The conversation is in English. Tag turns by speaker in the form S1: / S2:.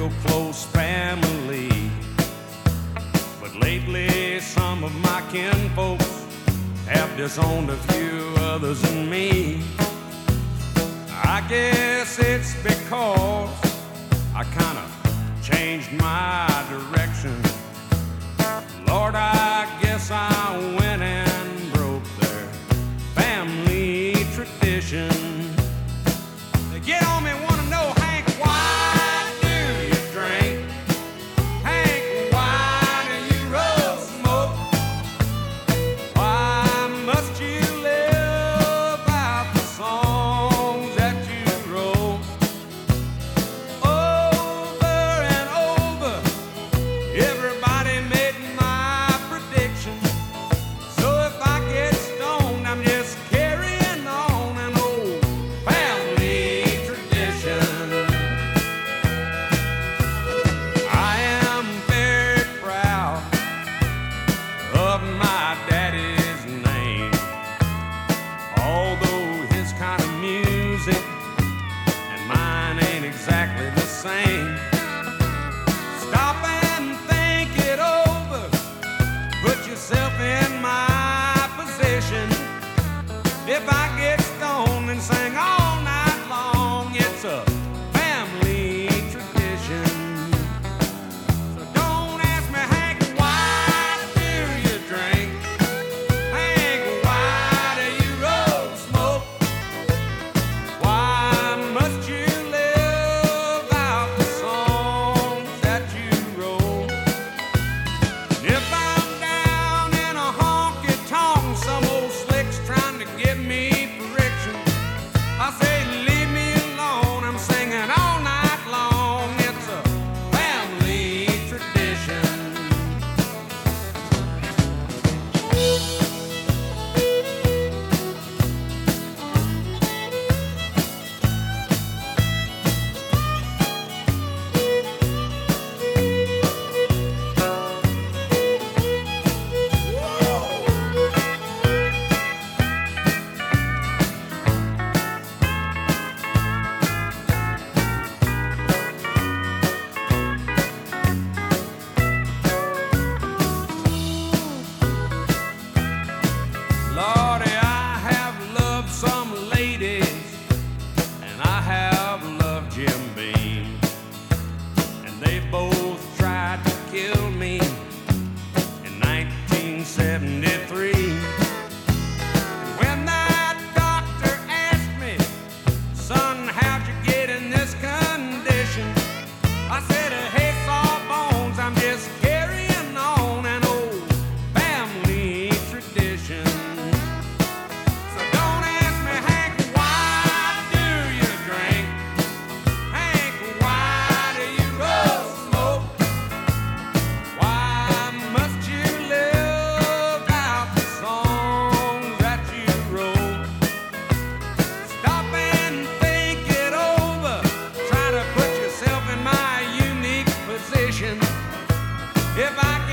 S1: real close family. But lately some of my kinfolks have disowned a few others than me. I guess it's because I kind of changed my direction. Lord, I guess I went and broke their family tradition. They get on me, want to know, Hank, why do you drink? Hank, why do you roll smoke? Why must you live out the songs that you wrote? Over and over, everybody made my prediction. So if I get stoned, I'm just carrying on an old family tradition. I am very proud of my daddy's name, although his kind of music and mine ain't exactly the same. Stop and think it over. Put yourself in my position. If I get stoned and sing all night long, it's a family tradition. So don't ask me, Hank, why do you drink? Hank, why do you roll smoke? Why must you live out the songs that you wrote? If I'm down in a honky-tonk, some old slick's trying to give me friction, I say, leave me alone, I'm singing all night long. It's a family tradition. Lordy, I have loved some ladies, and I have loved Jim Beam, and they both tried to kill me in 1973. And when that doctor asked me, son, how'd you get in this condition? I said, hey, Sawbones, I'm just carrying on an old family tradition. So don't ask me, Hank, why do you drink? Hank, why do you roll smoke? Why must you live out the songs that you wrote? Stop and think it over. Try to put yourself in my unique position. If I